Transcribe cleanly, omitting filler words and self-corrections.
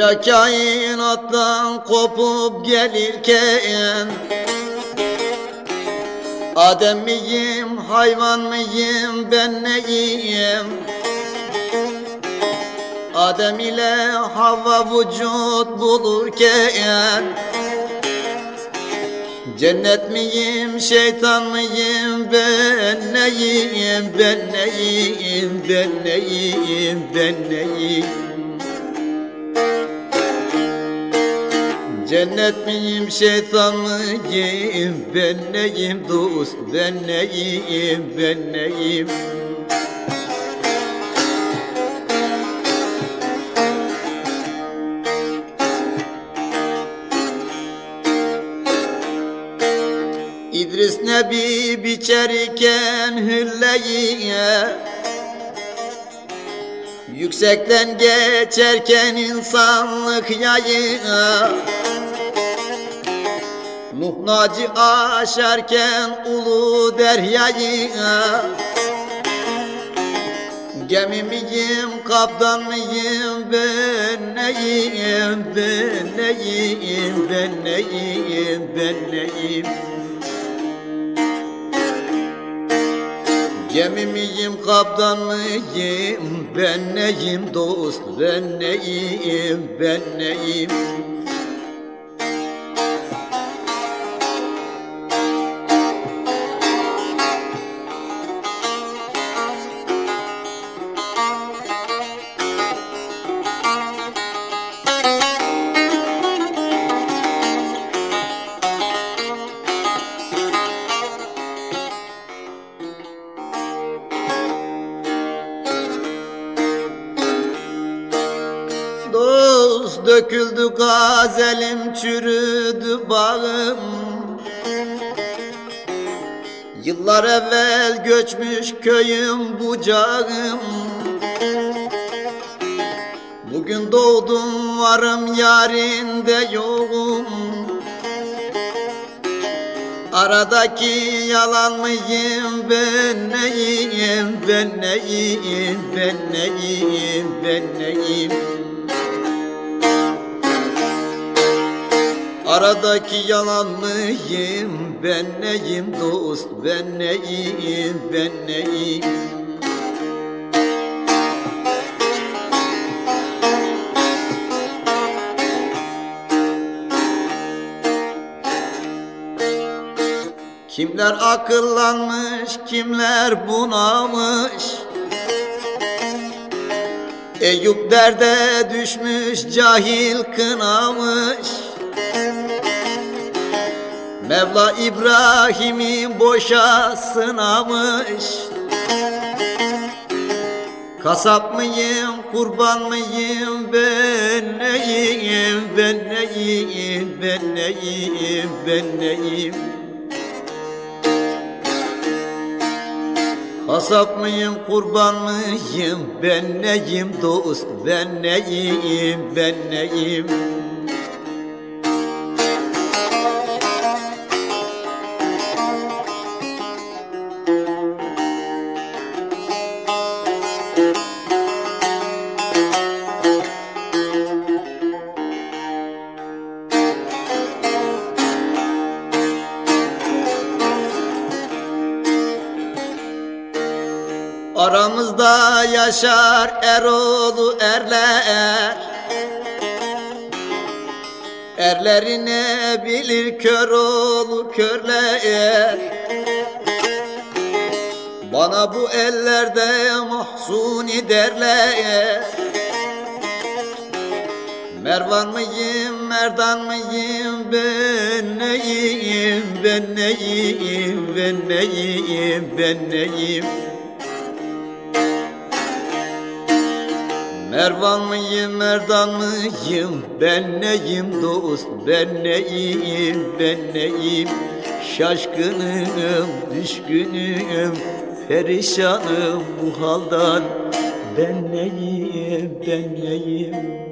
Dünya kainattan kopup gelirken Adem miyim, hayvan mıyım, ben neyim? Adem ile Havva vücut bulurken cennet miyim, şeytan mıyım, ben neyim, ben neyim, ben neyim, ben neyim? Cennet miyim, şeytan mıyım, ben neyim dost, ben neyim, ben neyim? İdris Nebi biçerken hülleyi, yüksekten geçerken insanlık yayı, Nuh Naci aşarken ulu deryayı, gemi miyim, kaptan mıyım, ben neyim, ben neyim, ben neyim, ben neyim? Gemi miyim, kaptan mıyım, ben neyim dost, ben neyim, ben neyim? Dost döküldü gazelim, çürüdü bağım, yıllar evvel göçmüş köyüm bucağım. Bugün doğdum varım, yarinde yokum. Aradaki yalan mıyım, ben neyim, ben neyim, ben neyim, ben neyim? Aradaki yalan mıyım, ben neyim dost, ben neyim, ben neyim? Kimler akıllanmış, kimler bunamış, Eyüp derde düşmüş, cahil kınamış. Mevla İbrahim'i boşa sınamış. Kasap mıyım, kurban mıyım, ben neyim, ben neyim, ben neyim, ben neyim? Kasap mıyım, kurban mıyım, ben neyim dost, ben neyim, ben neyim? Aramızda yaşar eroğlu erler, erlerine bilir köroğlu körler. Bana bu ellerde mahzuni derler. Mervan mıyım, merdan mıyım, ben neyim, ben neyim, ben neyim, ben neyim? Mervan mıyım, merdan mıyım, ben neyim dost, ben neyim, ben neyim? Şaşkınım, düşkünüm, perişanım bu haldan, ben neyim, ben neyim?